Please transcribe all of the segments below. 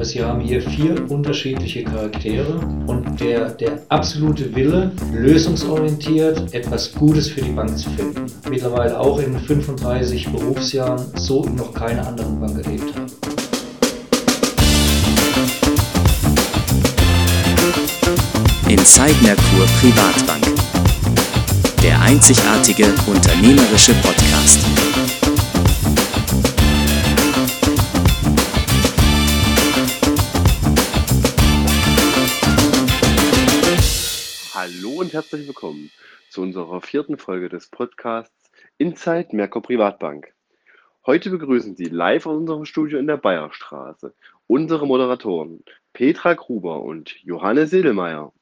Aber Sie haben hier 4 unterschiedliche Charaktere und der absolute Wille, lösungsorientiert etwas Gutes für die Bank zu finden. Mittlerweile auch in 35 Berufsjahren so in noch keiner anderen Bank erlebt habe. Inside Merkur Privatbank. Der einzigartige unternehmerische Podcast. Hallo und herzlich willkommen zu unserer 4. Folge des Podcasts Inside Merkur Privatbank. Heute begrüßen Sie live aus unserem Studio in der Bayerstraße unsere Moderatoren Petra Gruber und Johannes Sedelmeier.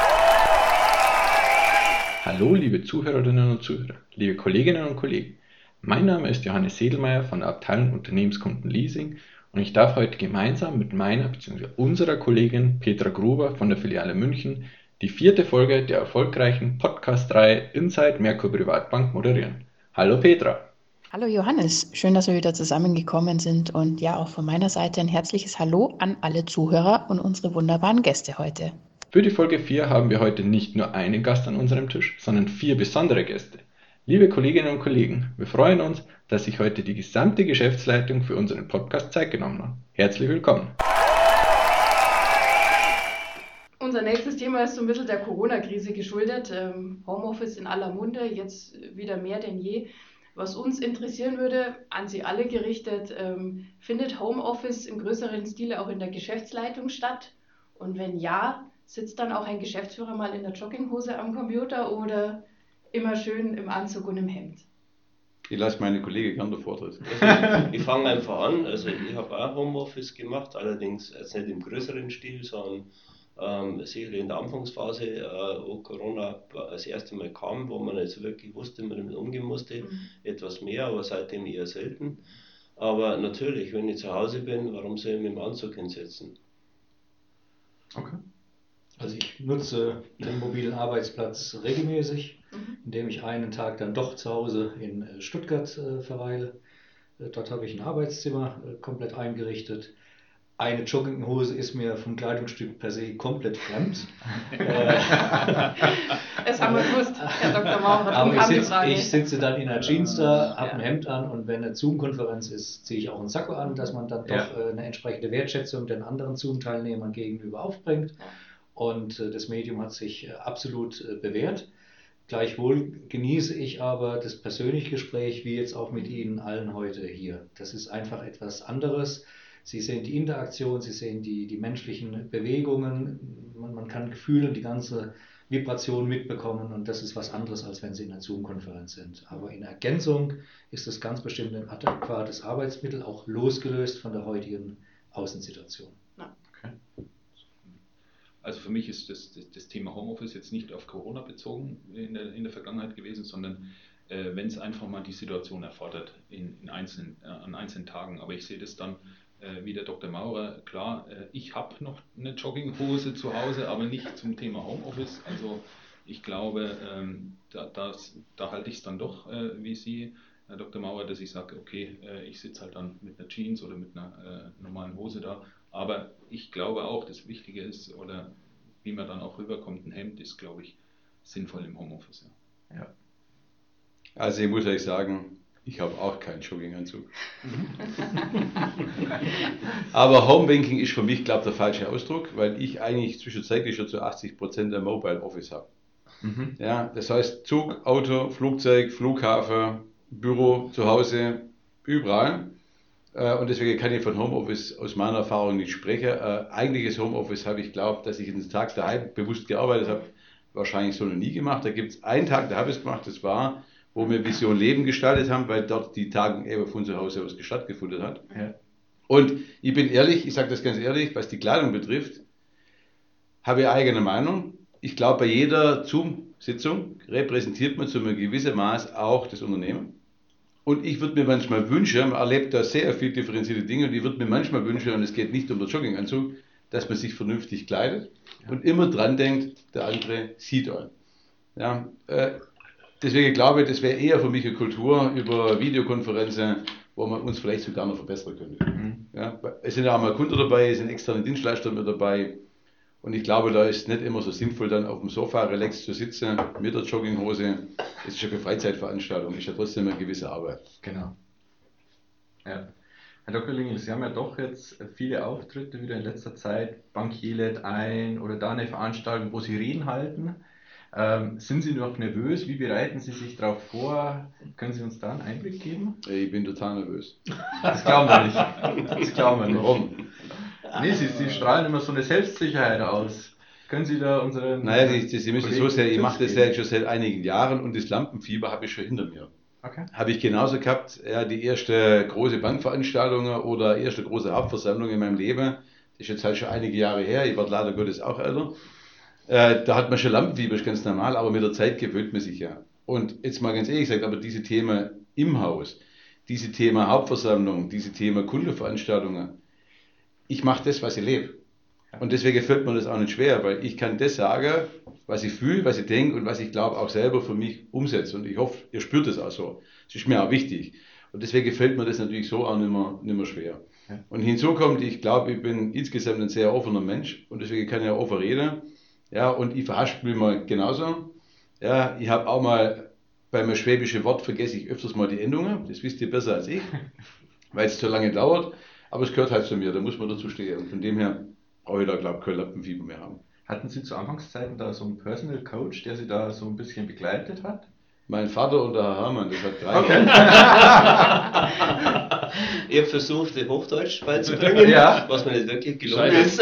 Hallo liebe Zuhörerinnen und Zuhörer, liebe Kolleginnen und Kollegen. Mein Name ist Johannes Sedelmeier von der Abteilung Unternehmenskunden Leasing und ich darf heute gemeinsam mit meiner bzw. unserer Kollegin Petra Gruber von der Filiale München die 4. Folge der erfolgreichen Podcast-Reihe Inside Merkur Privatbank moderieren. Hallo Petra. Hallo Johannes, schön, dass wir wieder zusammengekommen sind und ja, auch von meiner Seite ein herzliches Hallo an alle Zuhörer und unsere wunderbaren Gäste heute. Für die Folge 4 haben wir heute nicht nur einen Gast an unserem Tisch, sondern 4 besondere Gäste. Liebe Kolleginnen und Kollegen, wir freuen uns, dass sich heute die gesamte Geschäftsleitung für unseren Podcast Zeit genommen hat. Herzlich willkommen. Unser nächstes Thema ist so ein bisschen der Corona-Krise geschuldet. Homeoffice in aller Munde, jetzt wieder mehr denn je. Was uns interessieren würde, an Sie alle gerichtet, findet Homeoffice im größeren Stile auch in der Geschäftsleitung statt? Und wenn ja, sitzt dann auch ein Geschäftsführer mal in der Jogginghose am Computer oder immer schön im Anzug und im Hemd? Ich lasse meine Kollegen gerne den Vortritt. Also, ich fange einfach an. Also ich habe auch Homeoffice gemacht, allerdings jetzt nicht im größeren Stil, sondern sicherlich in der Anfangsphase, wo Corona das erste Mal kam, wo man nicht so wirklich wusste, wie man damit umgehen musste, etwas mehr, aber seitdem eher selten. Aber natürlich, wenn ich zu Hause bin, warum soll ich mich im Anzug hinsetzen? Okay. Also ich nutze den mobilen Arbeitsplatz regelmäßig, indem ich einen Tag dann doch zu Hause in Stuttgart verweile. Dort habe ich ein Arbeitszimmer komplett eingerichtet. Eine Jogginghose ist mir vom Kleidungsstück per se komplett fremd. Das haben wir gewusst, Herr Dr. Maurer. Aber ich sitze dann in einer Jeans da, habe ein Hemd an und wenn eine Zoom-Konferenz ist, ziehe ich auch einen Sakko an, dass man dann doch eine entsprechende Wertschätzung den anderen Zoom-Teilnehmern gegenüber aufbringt. Und das Medium hat sich absolut bewährt. Gleichwohl genieße ich aber das persönliche Gespräch, wie jetzt auch mit Ihnen allen heute hier. Das ist einfach etwas anderes. Sie sehen die Interaktion, Sie sehen die menschlichen Bewegungen, man kann Gefühle und die ganze Vibration mitbekommen und das ist was anderes, als wenn Sie in einer Zoom-Konferenz sind. Aber in Ergänzung ist es ganz bestimmt ein adäquates Arbeitsmittel, auch losgelöst von der heutigen Außensituation. Okay. Also für mich ist das Thema Homeoffice jetzt nicht auf Corona bezogen in der Vergangenheit gewesen, sondern wenn es einfach mal die Situation erfordert an einzelnen Tagen. Aber ich sehe das dann wie der Dr. Maurer, klar, ich habe noch eine Jogginghose zu Hause, aber nicht zum Thema Homeoffice. Also ich glaube, da halte ich es dann doch wie Sie, Herr Dr. Maurer, dass ich sage, okay, ich sitze halt dann mit einer Jeans oder mit einer normalen Hose da. Aber ich glaube auch, das Wichtige ist, oder wie man dann auch rüberkommt, ein Hemd ist, glaube ich, sinnvoll im Homeoffice. Ja. Also ich muss euch sagen, ich habe auch keinen Jogginganzug. Aber Homebanking ist für mich, glaube ich, der falsche Ausdruck, weil ich eigentlich zwischenzeitlich schon zu 80% ein Mobile Office habe. Ja, das heißt Zug, Auto, Flugzeug, Flughafen, Büro, zu Hause, überall. Und deswegen kann ich von Homeoffice aus meiner Erfahrung nicht sprechen. Eigentliches Homeoffice habe ich glaubt, dass ich einen Tag daheim bewusst gearbeitet habe, wahrscheinlich so noch nie gemacht. Da gibt es einen Tag, da habe ich es gemacht, das war, wo wir Vision Leben gestaltet haben, weil dort die Tagung eben von zu Hause aus stattgefunden hat. Ja. Und ich bin ehrlich, ich sage das ganz ehrlich, was die Kleidung betrifft, habe ich eigene Meinung. Ich glaube, bei jeder Zoom-Sitzung repräsentiert man zu einem gewissen Maß auch das Unternehmen. Und ich würde mir manchmal wünschen, man erlebt da sehr viel differenzierte Dinge, und ich würde mir manchmal wünschen, und es geht nicht um den Jogginganzug, dass man sich vernünftig kleidet und immer dran denkt, der andere sieht einen. Ja, deswegen glaube ich, das wäre eher für mich eine Kultur über Videokonferenzen wo man uns vielleicht sogar noch verbessern könnte. Ja, es sind ja auch mal Kunden dabei, es sind externe Dienstleister mit dabei. Und ich glaube, da ist nicht immer so sinnvoll, dann auf dem Sofa relaxed zu sitzen mit der Jogginghose. Es ist ja keine Freizeitveranstaltung, ist ja trotzdem eine gewisse Arbeit. Genau. Ja. Herr Dr. Lingel, Sie haben ja doch jetzt viele Auftritte wieder in letzter Zeit. Bankier lädt ein oder da eine Veranstaltung, wo Sie Reden halten. Sind Sie noch nervös? Wie bereiten Sie sich darauf vor? Können Sie uns da einen Einblick geben? Ich bin total nervös. Das glauben wir nicht. Das glauben wir nicht. Warum? Nee, Sie strahlen immer so eine Selbstsicherheit aus. Können Sie da unseren... Naja, Sie müssen so sehr, ich mache das ja schon seit einigen Jahren und das Lampenfieber habe ich schon hinter mir. Okay. Habe ich genauso gehabt, ja, die erste große Bankveranstaltung oder erste große Hauptversammlung in meinem Leben. Das ist jetzt halt schon einige Jahre her, ich werde leider Gottes auch älter. Da hat man schon Lampenfieber, ist ganz normal, aber mit der Zeit gewöhnt man sich ja. Und jetzt mal ganz ehrlich gesagt, aber diese Themen im Haus, diese Thema Hauptversammlung, diese Thema Kundeveranstaltungen, ich mache das, was ich lebe. Und deswegen fällt mir das auch nicht schwer, weil ich kann das sagen, was ich fühle, was ich denke und was ich glaube auch selber für mich umsetze. Und ich hoffe, ihr spürt das auch so. Das ist mir auch wichtig. Und deswegen fällt mir das natürlich so auch nicht mehr schwer. Ja. Und hinzu kommt, ich glaube, ich bin insgesamt ein sehr offener Mensch und deswegen kann ich auch offen reden. Ja, und ich verhaspel mich mal genauso. Ja, ich habe auch mal beim schwäbischen Wort vergesse ich öfters mal die Endungen. Das wisst ihr besser als ich, weil es zu lange dauert. Aber es gehört halt zu mir, da muss man dazu stehen. Und von dem her brauche ich da, glaube ich, kein Lampenfieber mehr haben. Hatten Sie zu Anfangszeiten da so einen Personal Coach, der Sie da so ein bisschen begleitet hat? Mein Vater und der Herr Hermann, das hat 3 Okay. Ihr habt versucht, den Hochdeutsch beizubringen, was mir nicht wirklich gelungen ist.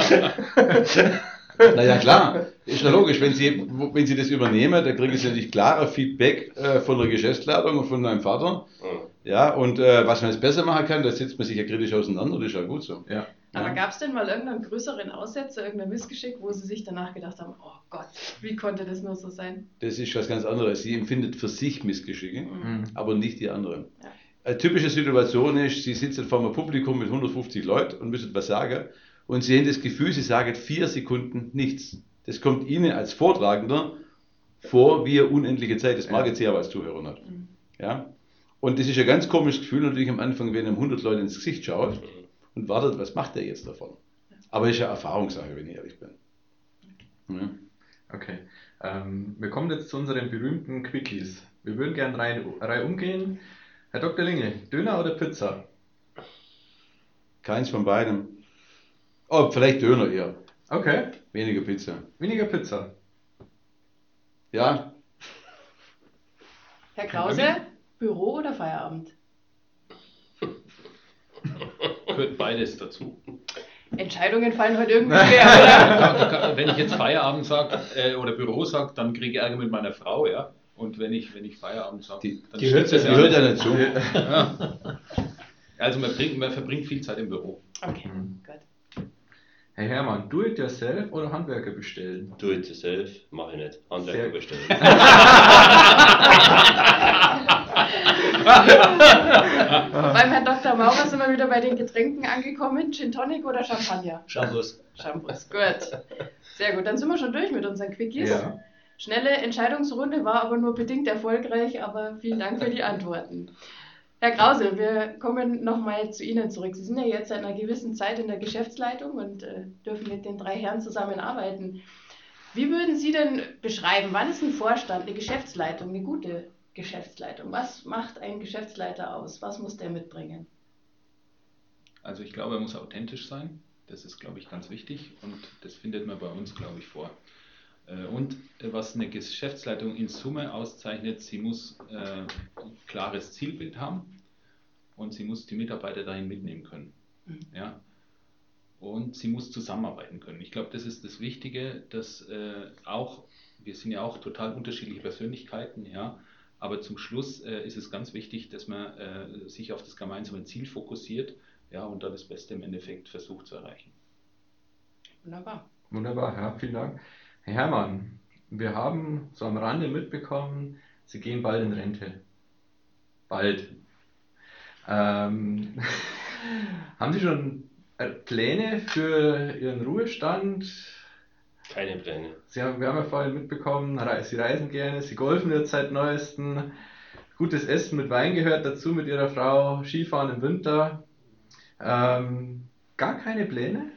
Naja, klar, ist ja logisch, wenn Sie das übernehmen, dann kriegen Sie natürlich klarer Feedback von der Geschäftsleitung und von meinem Vater. Ja, und was man jetzt besser machen kann, da setzt man sich ja kritisch auseinander, das ist ja gut so. Ja. Aber gab es denn mal irgendeinen größeren Aussetzer, irgendein Missgeschick, wo Sie sich danach gedacht haben, oh Gott, wie konnte das nur so sein? Das ist was ganz anderes. Sie empfindet für sich Missgeschicke, aber nicht die anderen. Ja. Eine typische Situation ist, Sie sitzen vor einem Publikum mit 150 Leuten und müssen was sagen und Sie haben das Gefühl, Sie sagen 4 Sekunden nichts. Das kommt Ihnen als Vortragender vor wie eine unendliche Zeit. Das mag jetzt ja aber als Zuhörer nicht. Ja? Und das ist ein ganz komisches Gefühl natürlich am Anfang, wenn einem 100 Leute ins Gesicht schaut und wartet, was macht der jetzt davon? Aber ist ja Erfahrungssache, wenn ich ehrlich bin. Ja. Okay. Wir kommen jetzt zu unseren berühmten Quickies. Wir würden gerne Reihe umgehen. Herr Dr. Linge, Döner oder Pizza? Keins von beidem. Oh, vielleicht Döner eher. Okay. Weniger Pizza. Weniger Pizza. Ja. Herr Krause, Büro oder Feierabend? Gehört beides dazu. Entscheidungen fallen heute irgendwie schwer, oder? Wenn ich jetzt Feierabend sage oder Büro sage, dann kriege ich Ärger mit meiner Frau, ja. Und wenn ich Feierabend sage, dann gehört das ja nicht zu. Ja. Also man verbringt viel Zeit im Büro. Okay, gut. Herr Hermann, do it yourself oder Handwerker bestellen? Do it yourself, mache ich nicht. Handwerker bestellen. Beim Herrn Dr. Maurer sind wir wieder bei den Getränken angekommen. Gin Tonic oder Champagner? Shampoos. Shampoos, gut. Sehr gut, dann sind wir schon durch mit unseren Quickies. Ja. Schnelle Entscheidungsrunde war aber nur bedingt erfolgreich, aber vielen Dank für die Antworten. Herr Krause, wir kommen nochmal zu Ihnen zurück. Sie sind ja jetzt seit einer gewissen Zeit in der Geschäftsleitung und dürfen mit den 3 Herren zusammenarbeiten. Wie würden Sie denn beschreiben, wann ist ein Vorstand, eine Geschäftsleitung, eine gute Geschäftsleitung? Was macht ein Geschäftsleiter aus? Was muss der mitbringen? Also ich glaube, er muss authentisch sein. Das ist, glaube ich, ganz wichtig und das findet man bei uns, glaube ich, vor. Und was eine Geschäftsleitung in Summe auszeichnet, sie muss ein klares Zielbild haben und sie muss die Mitarbeiter dahin mitnehmen können. Ja? Und sie muss zusammenarbeiten können. Ich glaube, das ist das Wichtige, dass wir sind ja auch total unterschiedliche Persönlichkeiten, ja, aber zum Schluss ist es ganz wichtig, dass man sich auf das gemeinsame Ziel fokussiert, ja, und da das Beste im Endeffekt versucht zu erreichen. Wunderbar. Wunderbar, ja, vielen Dank. Herr Hermann, wir haben so am Rande mitbekommen, Sie gehen bald in Rente. Bald. Haben Sie schon Pläne für Ihren Ruhestand? Keine Pläne. Wir haben ja vorhin mitbekommen, Sie reisen gerne, Sie golfen jetzt seit neuestem. Gutes Essen mit Wein gehört dazu mit Ihrer Frau, Skifahren im Winter. Gar keine Pläne?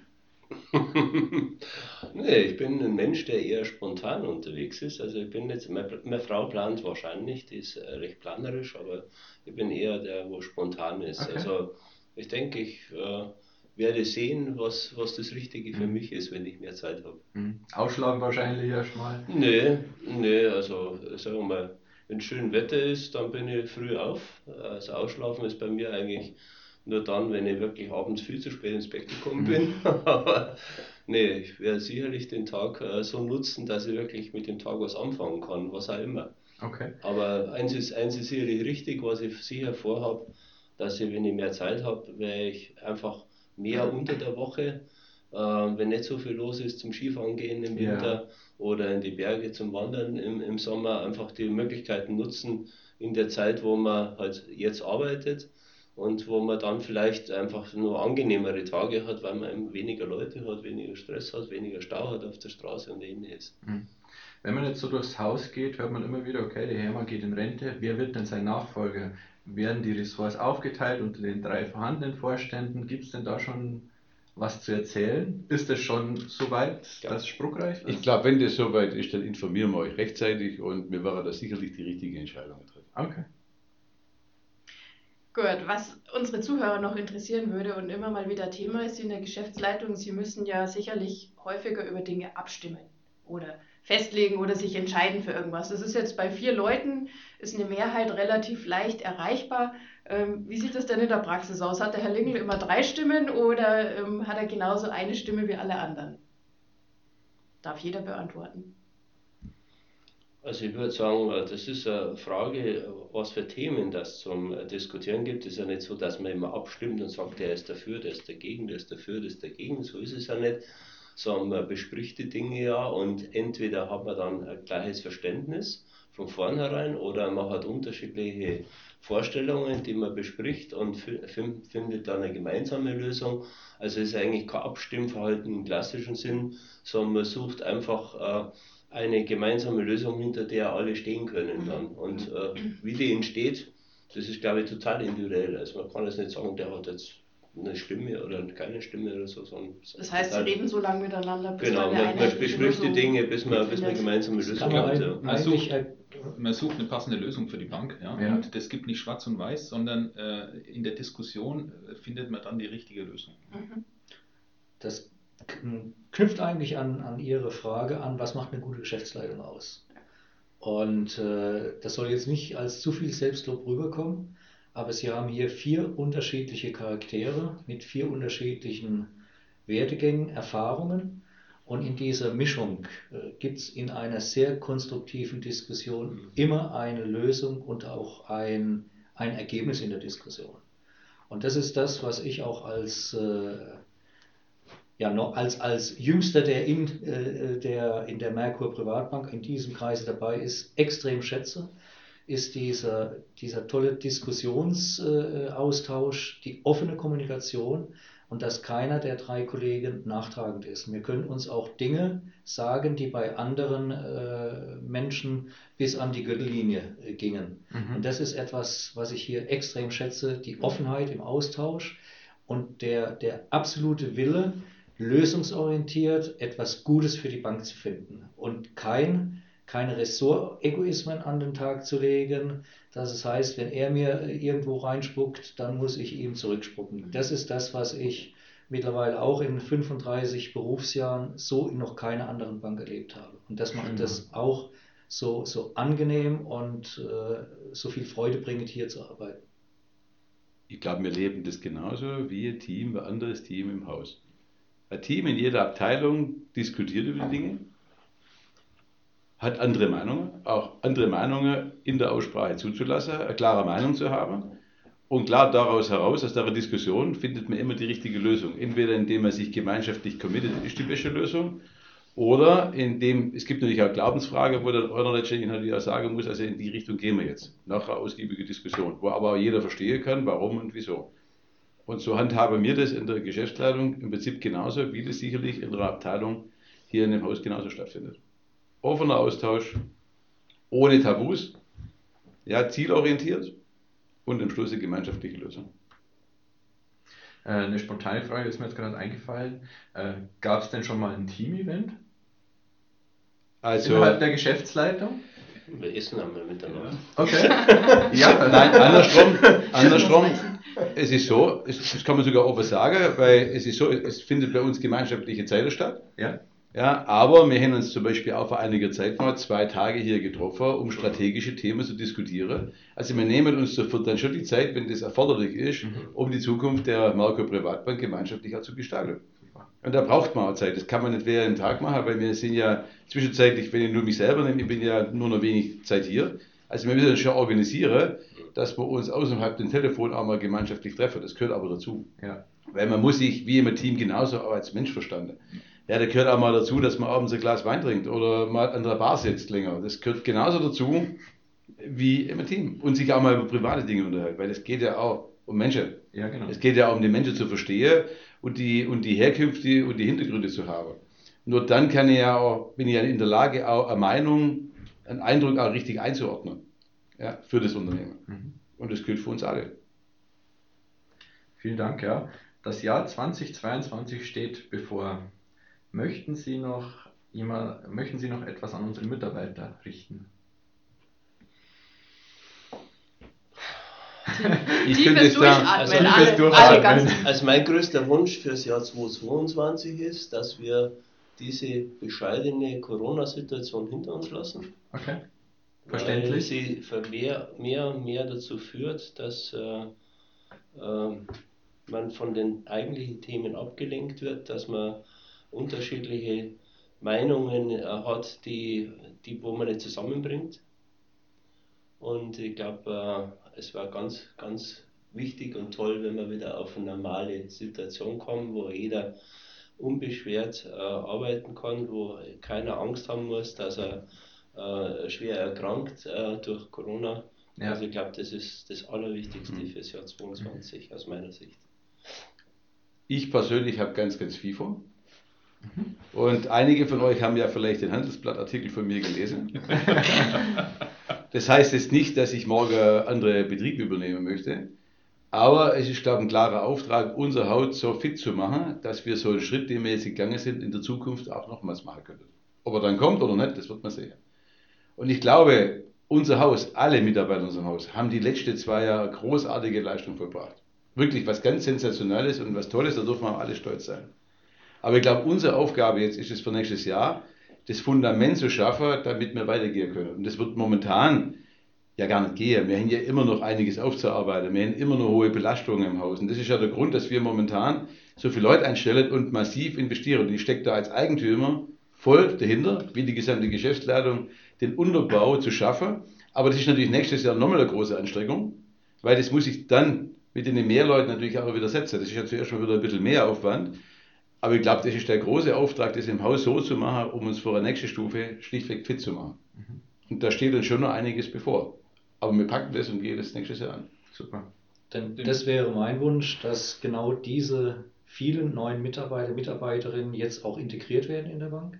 Nee, ich bin ein Mensch, der eher spontan unterwegs ist. Also ich bin jetzt, meine Frau plant wahrscheinlich, die ist recht planerisch, aber ich bin eher der, wo spontan ist. Okay. Also ich denke, ich werde sehen, was das Richtige für mich ist, wenn ich mehr Zeit habe. Ausschlafen wahrscheinlich erstmal. Nee, also sagen wir mal, wenn schön Wetter ist, dann bin ich früh auf. Also Ausschlafen ist bei mir eigentlich nur dann, wenn ich wirklich abends viel zu spät ins Bett gekommen bin. Aber nee, ich werde sicherlich den Tag so nutzen, dass ich wirklich mit dem Tag was anfangen kann, was auch immer. Okay. Aber eins ist sicherlich richtig, was ich sicher vorhabe, dass ich, wenn ich mehr Zeit habe, werde ich einfach mehr unter der Woche, wenn nicht so viel los ist, zum Skifahren gehen im Winter oder in die Berge zum Wandern im Sommer, einfach die Möglichkeiten nutzen in der Zeit, wo man halt jetzt arbeitet und wo man dann vielleicht einfach nur angenehmere Tage hat, weil man eben weniger Leute hat, weniger Stress hat, weniger Stau hat auf der Straße und ähnliches. Wenn man jetzt so durchs Haus geht, hört man immer wieder, okay, der Hermann geht in Rente, wer wird denn sein Nachfolger? Werden die Ressorts aufgeteilt unter den 3 vorhandenen Vorständen? Gibt es denn da schon was zu erzählen? Ist das schon soweit, dass spruchreif ist? Ich glaube, wenn das soweit ist, dann informieren wir euch rechtzeitig und wir werden da sicherlich die richtige Entscheidung treffen. Okay. Gut, was unsere Zuhörer noch interessieren würde und immer mal wieder Thema ist in der Geschäftsleitung, Sie müssen ja sicherlich häufiger über Dinge abstimmen oder festlegen oder sich entscheiden für irgendwas. Das ist jetzt bei 4 Leuten, ist eine Mehrheit relativ leicht erreichbar. Wie sieht das denn in der Praxis aus? Hat der Herr Lingl immer 3 Stimmen oder hat er genauso eine Stimme wie alle anderen? Darf jeder beantworten. Also ich würde sagen, das ist eine Frage, was für Themen das zum Diskutieren gibt. Es ist ja nicht so, dass man immer abstimmt und sagt, der ist dafür, der ist dagegen, der ist dafür, der ist dagegen. So ist es ja nicht. Sondern man bespricht die Dinge ja und entweder hat man dann ein gleiches Verständnis von vornherein oder man hat unterschiedliche Vorstellungen, die man bespricht und findet dann eine gemeinsame Lösung. Also es ist eigentlich kein Abstimmverhalten im klassischen Sinn, sondern man sucht einfach eine gemeinsame Lösung, hinter der alle stehen können dann. Und wie die entsteht, das ist, glaube ich, total individuell. Also man kann jetzt nicht sagen, der hat jetzt eine Stimme oder keine Stimme oder so. Das heißt, Sie reden so lange miteinander, bis genau, man bespricht die Dinge, bis man eine gemeinsame Lösung hat. Man sucht eine passende Lösung für die Bank. Ja? Und das gibt nicht schwarz und weiß, sondern in der Diskussion findet man dann die richtige Lösung. Das knüpft eigentlich an Ihre Frage an, was macht eine gute Geschäftsleitung aus? Und das soll jetzt nicht als zu viel Selbstlob rüberkommen, aber Sie haben hier 4 unterschiedliche Charaktere mit 4 unterschiedlichen Werdegängen, Erfahrungen. Und in dieser Mischung gibt es in einer sehr konstruktiven Diskussion immer eine Lösung und auch ein Ergebnis in der Diskussion. Und das ist das, was ich auch als Jüngster, der in der Merkur Privatbank in diesem Kreise dabei ist, extrem schätze, ist dieser tolle Diskussionsaustausch, die offene Kommunikation und dass keiner der 3 Kollegen nachtragend ist. Wir können uns auch Dinge sagen, die bei anderen Menschen bis an die Gürtellinie gingen. Und das ist etwas, was ich hier extrem schätze, die Offenheit im Austausch und der absolute Wille, lösungsorientiert etwas Gutes für die Bank zu finden und keine Ressort-Egoismen an den Tag zu legen, dass es heißt, wenn er mir irgendwo reinspuckt, dann muss ich ihm zurückspucken. Das ist das, was ich mittlerweile auch in 35 Berufsjahren so in noch keiner anderen Bank erlebt habe. Und das macht das auch so angenehm und so viel Freude bringend, hier zu arbeiten. Ich glaube, wir leben das genauso wie ein Team, ein anderes Team im Haus. Ein Team in jeder Abteilung diskutiert über die Dinge, hat andere Meinungen, auch andere Meinungen in der Aussprache zuzulassen, eine klare Meinung zu haben. Und klar daraus heraus, aus der Diskussion, findet man immer die richtige Lösung. Entweder indem man sich gemeinschaftlich committet, ist die beste Lösung, oder indem, es gibt natürlich auch Glaubensfrage, wo der einer letztendlich natürlich auch sagen muss, also in die Richtung gehen wir jetzt, nach einer ausgiebigen Diskussion, wo aber auch jeder verstehen kann, warum und wieso. Und so handhaben wir das in der Geschäftsleitung im Prinzip genauso, wie das sicherlich in der Abteilung hier in dem Haus genauso stattfindet. Offener Austausch, ohne Tabus. Ja, zielorientiert und am Schluss eine gemeinschaftliche Lösung. Eine spontane Frage ist mir jetzt gerade eingefallen. Gab es denn schon mal ein Team-Event? Also, Innerhalb der Geschäftsleitung? Wir essen einmal miteinander. Okay. ja, nein, andersrum. Es ist so, das kann man sogar offen sagen, weil es ist so, es findet bei uns gemeinschaftliche Zeit statt. Ja. Ja, aber wir haben uns zum Beispiel auch vor einiger Zeit mal 2 Tage hier getroffen, um strategische Themen zu diskutieren. Also wir nehmen uns sofort dann schon die Zeit, wenn das erforderlich ist, um die Zukunft der Merkur Privatbank gemeinschaftlich auch zu gestalten. Und da braucht man auch Zeit. Das kann man nicht während dem Tag machen, weil wir sind ja zwischenzeitlich, wenn ich nur mich selber nehme, ich bin ja nur noch wenig Zeit hier. Also wir müssen das schon organisieren, dass wir uns außerhalb dem Telefon auch mal gemeinschaftlich treffen. Das gehört aber dazu. Ja. Weil man muss sich wie im Team genauso auch als Mensch verstanden. Ja, da gehört auch mal dazu, dass man abends ein Glas Wein trinkt oder mal an der Bar sitzt länger. Das gehört genauso dazu wie im Team. Und sich auch mal über private Dinge unterhalten, weil es geht ja auch um Menschen. Ja, genau. Es geht ja auch um die Menschen zu verstehen und die Herkünfte und die Hintergründe zu haben. Nur dann bin ich ja in der Lage, auch eine Meinung, einen Eindruck auch richtig einzuordnen, ja, für das Unternehmen. Und das gilt für uns alle. Vielen Dank, ja. Das Jahr 2022 steht bevor. Möchten Sie noch etwas an unsere Mitarbeiter richten? Tiefes Durchatmen, alle ganz. Also mein größter Wunsch für das Jahr 2022 ist, dass wir diese bescheidene Corona-Situation hinter uns lassen. Okay, verständlich. Weil sie mehr und mehr dazu führt, dass man von den eigentlichen Themen abgelenkt wird, dass man unterschiedliche Meinungen hat, wo man nicht zusammenbringt. Und ich glaube, es war ganz, ganz wichtig und toll, wenn wir wieder auf eine normale Situation kommen, wo jeder unbeschwert arbeiten kann, wo keiner Angst haben muss, dass er schwer erkrankt durch Corona. Ja. Also ich glaube, das ist das Allerwichtigste für das Jahr 2022 aus meiner Sicht. Ich persönlich habe ganz, ganz viel vor. Und einige von euch haben ja vielleicht den Handelsblattartikel von mir gelesen. Das heißt jetzt nicht, dass ich morgen andere Betriebe übernehmen möchte, aber es ist, glaube ich, ein klarer Auftrag, unser Haus so fit zu machen, dass wir so einen Schritt, den wir jetzt gegangen sind, in der Zukunft auch nochmals machen können. Ob er dann kommt oder nicht, das wird man sehen. Und ich glaube, unser Haus, alle Mitarbeiter in unserem Haus, haben die letzten 2 Jahre großartige Leistung vollbracht. Wirklich was ganz Sensationelles und was Tolles, da dürfen wir alle stolz sein. Aber ich glaube, unsere Aufgabe jetzt ist es für nächstes Jahr, das Fundament zu schaffen, damit wir weitergehen können. Und das wird momentan ja gar nicht gehen. Wir haben ja immer noch einiges aufzuarbeiten. Wir haben immer noch hohe Belastungen im Haus. Und das ist ja der Grund, dass wir momentan so viele Leute einstellen und massiv investieren. Und ich stecke da als Eigentümer voll dahinter, wie die gesamte Geschäftsleitung, den Unterbau zu schaffen. Aber das ist natürlich nächstes Jahr nochmal eine große Anstrengung, weil das muss ich dann mit den Mehrleuten natürlich auch wieder setzen. Das ist ja zuerst mal wieder ein bisschen mehr Aufwand. Aber ich glaube, das ist der große Auftrag, das im Haus so zu machen, um uns vor der nächsten Stufe schlichtweg fit zu machen. Und da steht uns schon noch einiges bevor. Aber wir packen das und gehen das nächstes Jahr an. Super. Denn das wäre mein Wunsch, dass genau diese vielen neuen Mitarbeiter, Mitarbeiterinnen jetzt auch integriert werden in der Bank,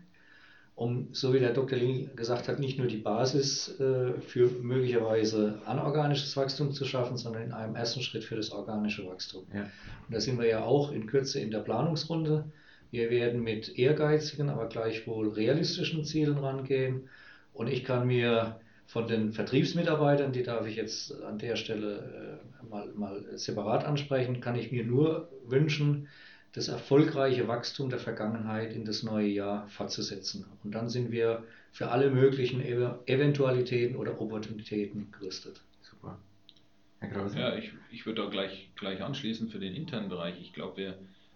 um, so wie der Dr. Ling gesagt hat, nicht nur die Basis für möglicherweise anorganisches Wachstum zu schaffen, sondern in einem ersten Schritt für das organische Wachstum. Ja. Und da sind wir ja auch in Kürze in der Planungsrunde. Wir werden mit ehrgeizigen, aber gleichwohl realistischen Zielen rangehen. Und ich kann mir von den Vertriebsmitarbeitern, die darf ich jetzt an der Stelle mal separat ansprechen, kann ich mir nur wünschen, das erfolgreiche Wachstum der Vergangenheit in das neue Jahr fortzusetzen. Und dann sind wir für alle möglichen Eventualitäten oder Opportunitäten gerüstet. Super. Herr Krause? Ja, ich würde da gleich anschließen für den internen Bereich. Ich glaube,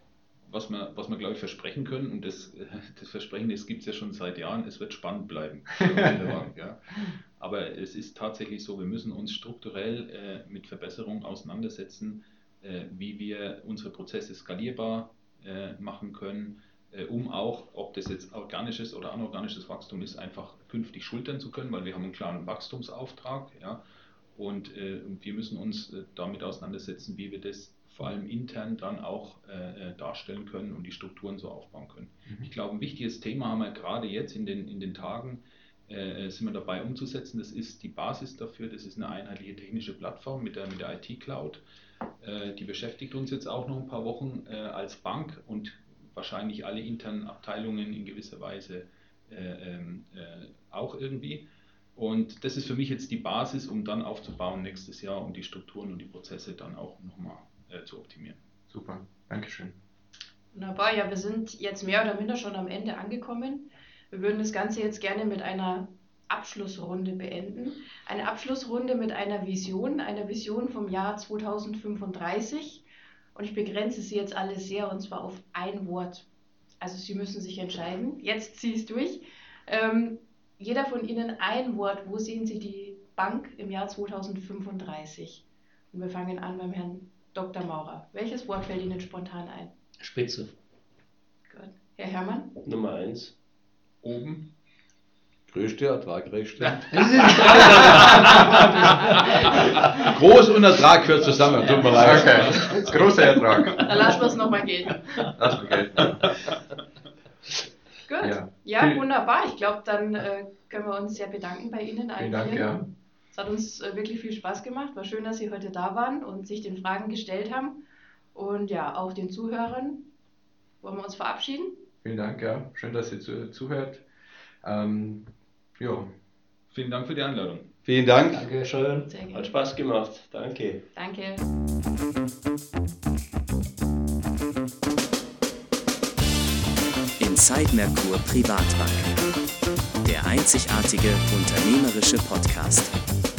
was wir glaube ich versprechen können, und das Versprechen, das gibt es ja schon seit Jahren, es wird spannend bleiben in der Bank, ja. Aber es ist tatsächlich so, wir müssen uns strukturell mit Verbesserungen auseinandersetzen, wie wir unsere Prozesse skalierbar machen können, um auch, ob das jetzt organisches oder anorganisches Wachstum ist, einfach künftig schultern zu können, weil wir haben einen klaren Wachstumsauftrag, ja, und wir müssen uns damit auseinandersetzen, wie wir das vor allem intern dann auch darstellen können und die Strukturen so aufbauen können. Ich glaube, ein wichtiges Thema haben wir gerade jetzt in den Tagen, sind wir dabei umzusetzen. Das ist die Basis dafür, das ist eine einheitliche technische Plattform mit der IT-Cloud. Die beschäftigt uns jetzt auch noch ein paar Wochen als Bank und wahrscheinlich alle internen Abteilungen in gewisser Weise auch irgendwie. Und das ist für mich jetzt die Basis, um dann aufzubauen nächstes Jahr, um die Strukturen und die Prozesse dann auch nochmal zu optimieren. Super, Dankeschön. Wunderbar, ja, wir sind jetzt mehr oder minder schon am Ende angekommen. Wir würden das Ganze jetzt gerne mit einer Abschlussrunde beenden. Eine Abschlussrunde mit einer Vision vom Jahr 2035. Und ich begrenze Sie jetzt alle sehr, und zwar auf ein Wort. Also Sie müssen sich entscheiden. Jetzt ziehe ich es durch. Jeder von Ihnen ein Wort. Wo sehen Sie die Bank im Jahr 2035? Und wir fangen an beim Herrn Dr. Maurer. Welches Wort fällt Ihnen spontan ein? Spitze. Gut. Herr Herrmann? Nummer 1. Oben. Größte, ertragreichste. Groß und Ertrag gehört zusammen. Tut mir leid. Okay. Großer Ertrag. Dann lassen wir es nochmal gehen. Lass mal gelten. Gut. Ja, wunderbar. Ich glaube, dann können wir uns sehr bedanken bei Ihnen. Vielen Dank, ja. Es hat uns wirklich viel Spaß gemacht. War schön, dass Sie heute da waren und sich den Fragen gestellt haben. Und ja, auch den Zuhörern wollen wir uns verabschieden. Vielen Dank, ja. Schön, dass ihr zuhört. Ja. Vielen Dank für die Einladung. Vielen Dank. Dankeschön. Sehr gerne. Hat Spaß gemacht. Danke. Danke. Inside Merkur Privatbank. Der einzigartige unternehmerische Podcast.